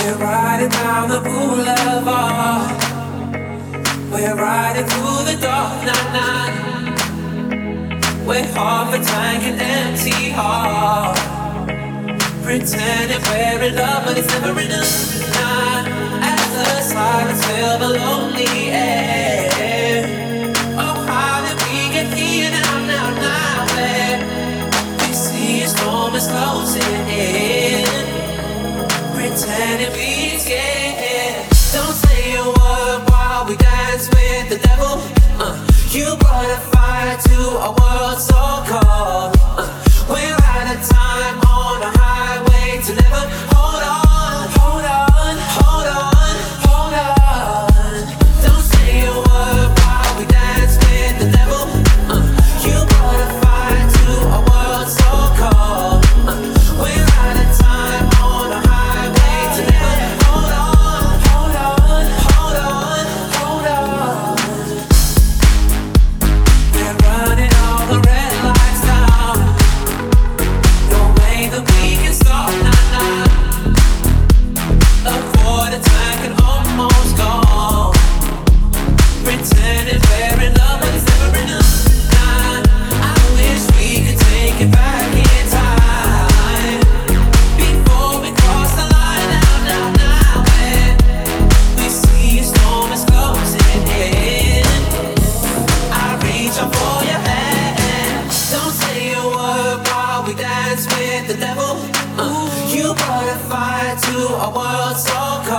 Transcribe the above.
We're riding down the boulevard. We're riding through the dark night. We're half a tank and empty heart. Pretending we're in love, but it's never enough. As the silence fill the lonely air. Oh, how did we get here now? Where we see a storm is closing in. Pretending we scared. Don't say a word while we dance with the devil. You brought a fire to a world so cold. We're out of time on a highway to never. Hold on, hold on, hold on, hold on. Don't say a word while we dance with the devil. You brought a fire to a world so cold. We're out of time on a highway to never. Hold on, hold on, hold on, hold on. We're running all the red lights down. No way that we can stop now. A quarter tank and almost gone. Pretending we're in love, but it's never enough. I wish we could take it back in time. Before we cross the line now. When we see a storm is closing in, I reach out for your hand. Don't say a word while we dance with the devil. You brought a fire to a world so cold.